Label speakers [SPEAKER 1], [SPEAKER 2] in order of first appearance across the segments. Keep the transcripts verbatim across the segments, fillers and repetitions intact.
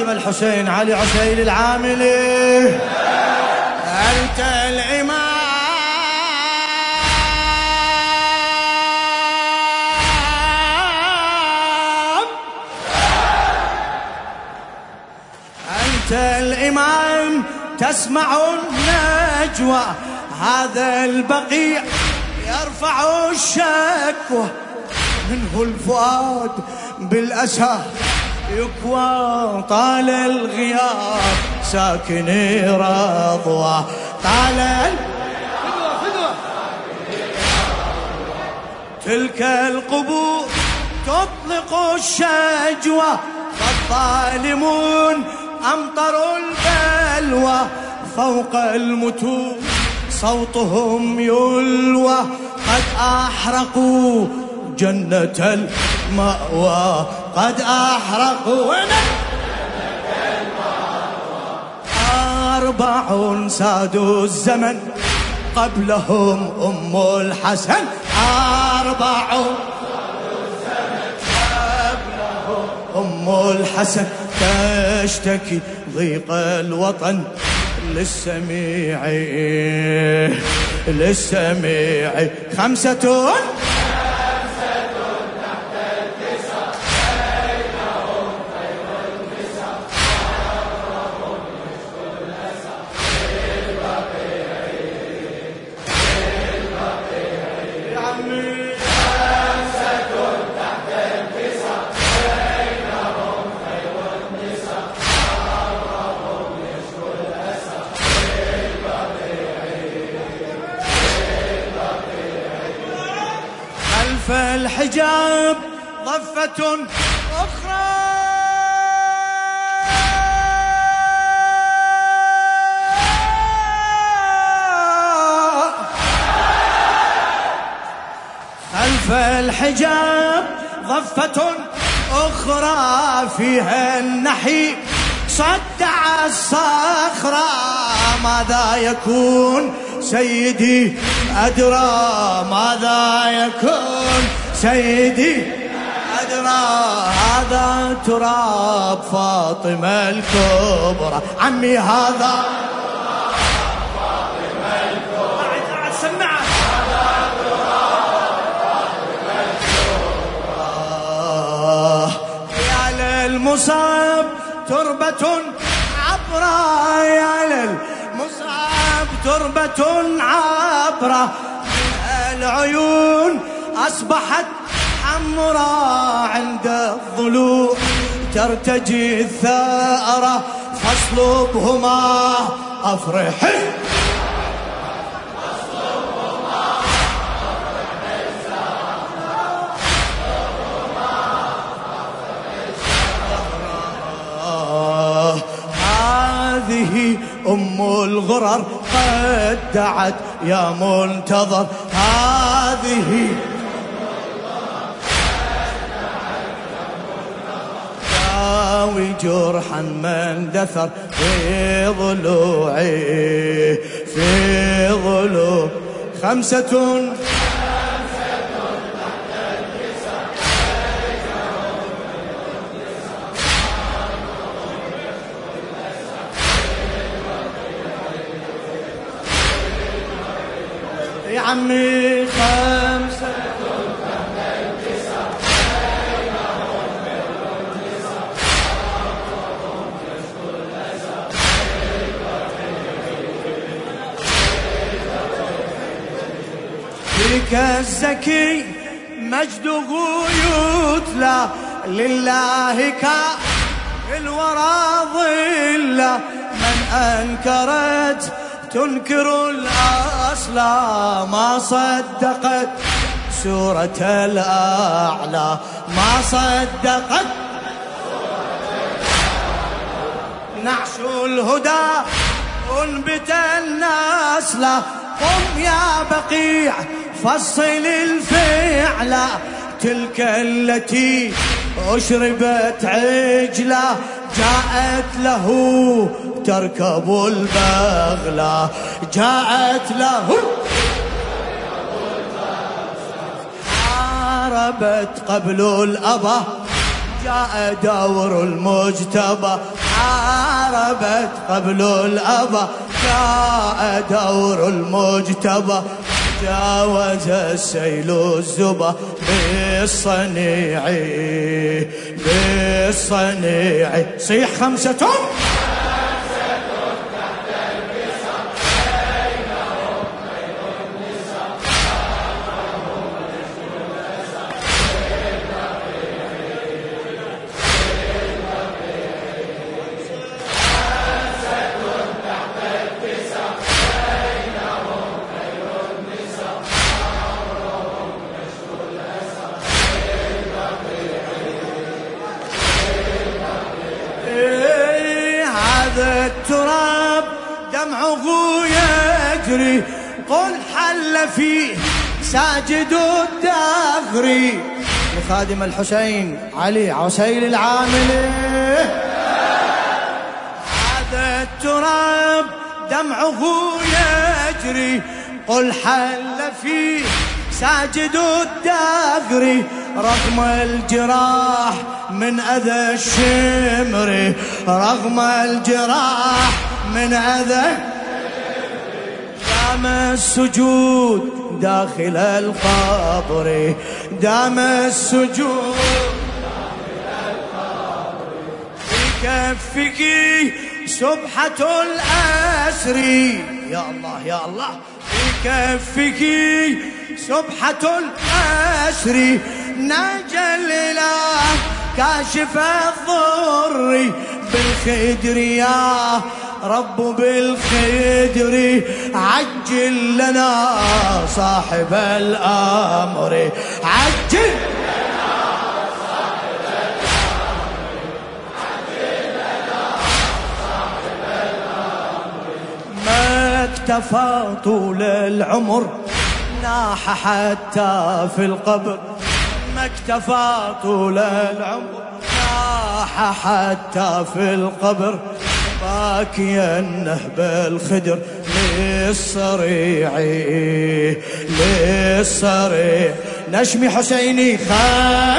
[SPEAKER 1] خادم الحسين علي عسيل العاملي. أنت الإمام أنت الإمام تسمع النجوى، هذا البقيع يرفع الشكوى، منه الفؤاد بالأسى يكوى، طال الغياب ساكن رضوى، طال الغياب تلك القبور تطلق الشجوى، فالظالمون أمطروا البلوى، فوق المتون صوتهم يلوى، قد أحرقوا جنة المأوى، قد أحرقوا جنة المأوى، أربع سادوا الزمن قبلهم أم الحسن، أربع سادوا الزمن قبلهم أم الحسن، تشتكي ضيق الوطن للسميع للسميع، خمسة فالحجاب ضفة أخرى، خلف الحجاب ضفة أخرى، فيها النحي صدع الصخرة، ماذا يكون سيدي أدرى، ماذا يكون سيدي أدرى، هذا تراب فاطمة الكبرى، عمي هذا تراب فاطمة الكبرى، قاعد قاعد سمعه، هذا تراب فاطمة الكبرى، يا للمصاب تربة عبرة، يا للمصاب تربة عبرة، العيون أصبحت حمراء، عند الضلوع ترتجي الثأرة، فاصلبهما أفرحي، فاصلبهما أفرحي الزهرة، هذه أم الغرر قد دعت يا منتظر، هذه داوي جرحا من دثر في ضلوعي، في ضلوع، خمسة يا عمي، خمسة تحت التسع بينهم بر النساء، حرمهم كشف الأسى، فيك الزكي مجده يتلى، لله كالورى ظله، من أنكرت تنكر الأصل، ما صدقت سورة الأعلى، ما صدقت سورة الأعلى، نعش الهدى انبت النسل، قم يا بقيع فصل الفعل، تلك التي أشربت عجلة، جاءت له تركب البغلة، جاءت له حاربت قبل الأبا جاء دور المجتبى حاربت قبل الأبى، جاء دور المجتبى جاوز السيل الزبا بالصنيع بالصنيع. صيح خمسة التراب دمعه يجري، قل حل فيه ساجد الدهر. لخادم الحسين علي عسيل العاملي. هذا التراب دمعه يجري، قل حل فيه ساجد الدهر. رغم الجراح من أذى الشمر، رغم الجراح من أذى، دام السجود داخل القبر، دام السجود داخل القبر. في كفك سبحة الأسر، يا الله يا الله، في كفك سبحة الأسر. ناجى الإله كاشف الضر، بالخدر يا رب بالخدر. عجل لنا صاحب الأمر، عجل لنا صاحب الأمر، عجل لنا صاحب الأمر. ما اكتفى طول العمر ناح حتى في القبر، ما اكتفى طول العمر ناح حتى في القبر. باكيا نهب الخدر للصريع للصريع. نشمي حسيني خان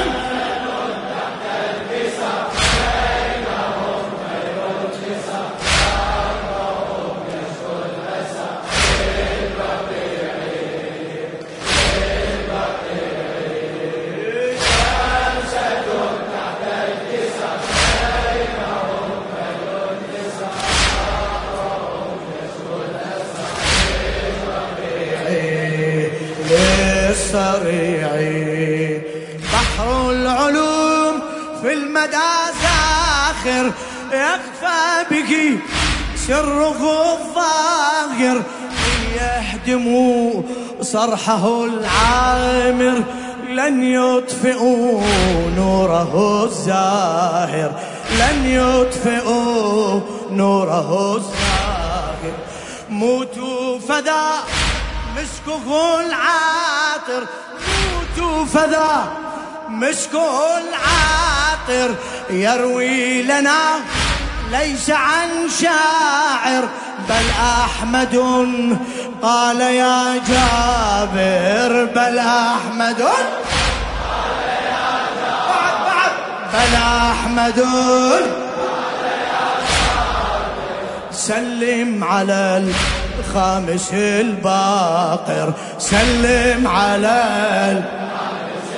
[SPEAKER 1] الصريع. بحر العلوم في المدى زاخر، يخفى به سره الظاهر. يهدموا صرحه العامر، لن يطفئوا نوره الزاهر، لن يطفئوا نوره الزاهر. موتوا فدا مسكه العاطر، موتوا فدا مسكه العاطر. يروي لنا ليس عن شاعر، بل أحمد قال يا جابر، بل أحمد قال يا جابر، بل أحمد قال يا جابر. سلم على الخامس الباقر، سلم على الخامس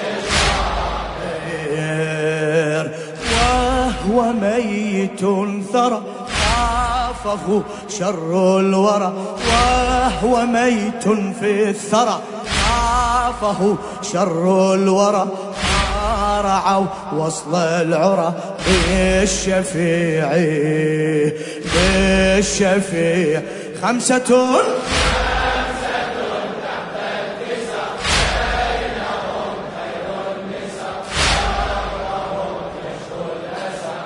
[SPEAKER 1] الباقر. وهو ميت ثرى خافه شر الورى، وهو ميت في الثرى خافه شر الورى. ما رعوا وصل العرى بالشفيع بالشفيع. خمسة خمسة تحت التسع، بينهم خير النساء. شرهم كشف الأسى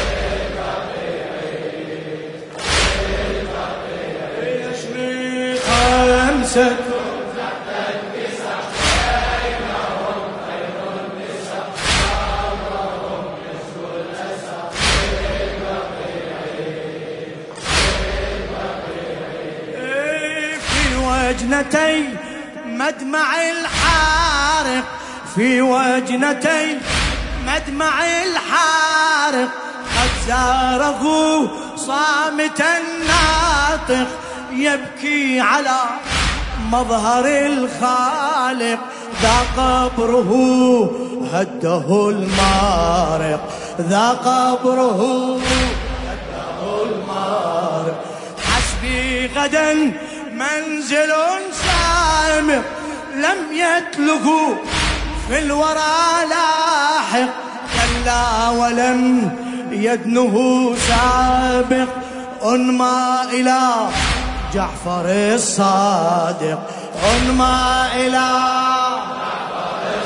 [SPEAKER 1] للبقيع، يشري. خمسة تحت التسع، بينهم خير النساء. شرهم كشف الأسى وجنتي مدمع الحارق، في وجنتي مدمع الحارق قد زاره صامتا ناطق يبكي على مظهر الخالق ذا قبره هده المارق ذا قبره هده المارق حسبي غدا منزل سامق لم يتلقوا في الورى لاحق كلا ولم يدنه سابق انمى إلى جعفر الصادق انمى إلى جعفر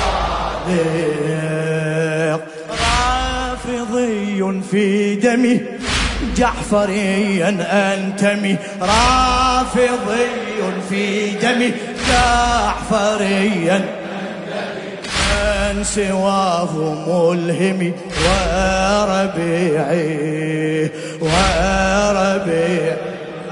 [SPEAKER 1] الصادق رافضي في دمي جعفريا أنتمي رافضي في دمي جعفريا من سواه ملهمي وربيعي وربيعي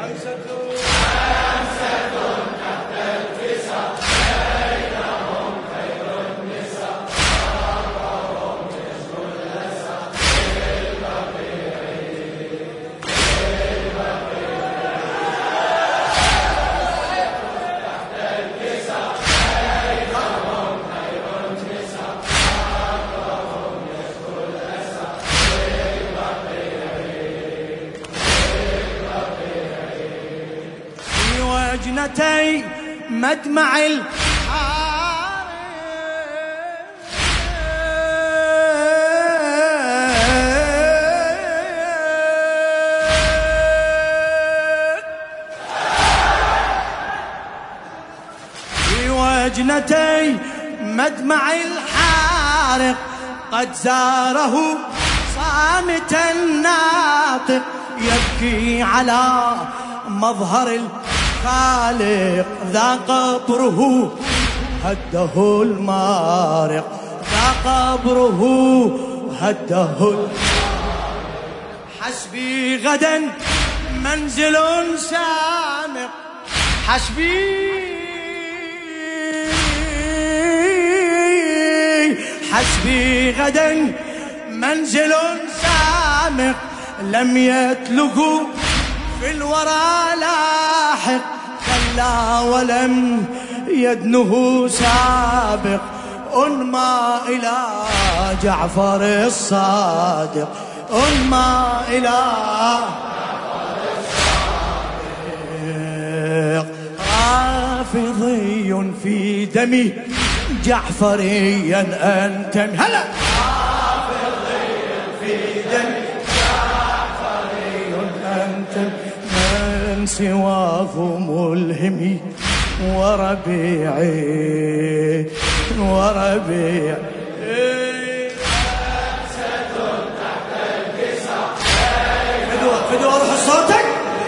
[SPEAKER 1] وجنتي مدمع الحارق في وجنتي مدمع الحارق قد زاره صامتا ناطق يبكي على مظهر الخالق ذا قبره هده المارق ذا قبره هده المارق حسبي غدا منزل سامق حسبي حسبي غدا منزل سامق لم يتلقوا في الورى لاحق كلا ولم يدنه سابق انمى إلى جعفر الصادق انمى إلى جعفر الصادق رافضي في دمي جعفريا أنتمي هلا رافضي في دمي جعفريا أنتمي من سواه ملهمي وربيعي وربيعي تحت الكسى فدوى فدوى روح صوتك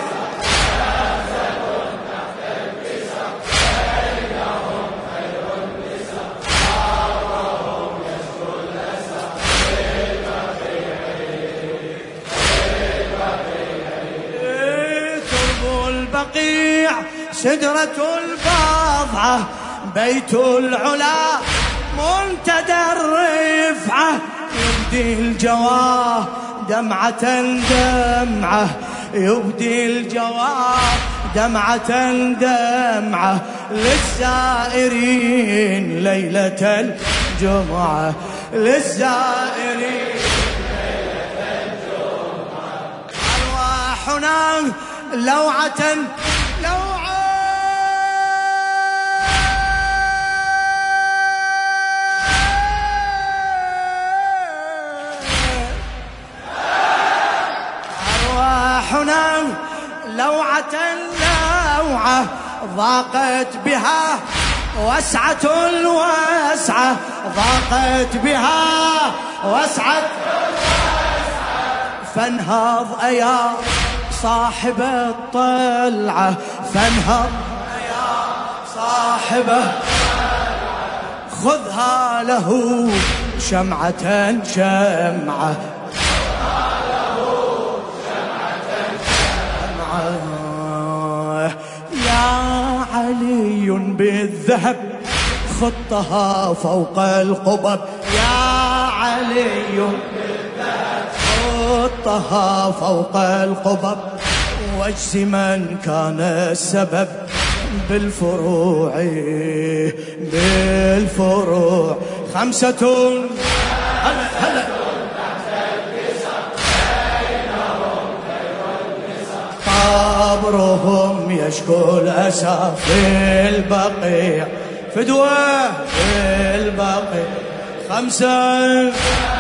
[SPEAKER 1] البقيع سدرة البضعة بيت العلا منتدى الرفعة يبدي الجواه دمعة دمعة يبدي الجواه دمعة دمعة للزائرين ليلة الجمعة للزائرين ليلة الجمعة أرواحنا لوعة لوعة أرواحنا لوعة لوعة ضاقت بها وسعة الوسعة ضاقت بها وسعة الوسعة فانهض أيا صاحب الطلعة فانهض يا صاحبه خذها له شمعة شمعة خذها له شمعة شمعة يا علي بالذهب خطها فوق القبب يا علي علي حطها فوق القبب واجزي من كان السبب بالفروع بالفروع خمسة هلا هلا قبرهم يشكو الأسى في البقيع فدوة في البقيع خمسة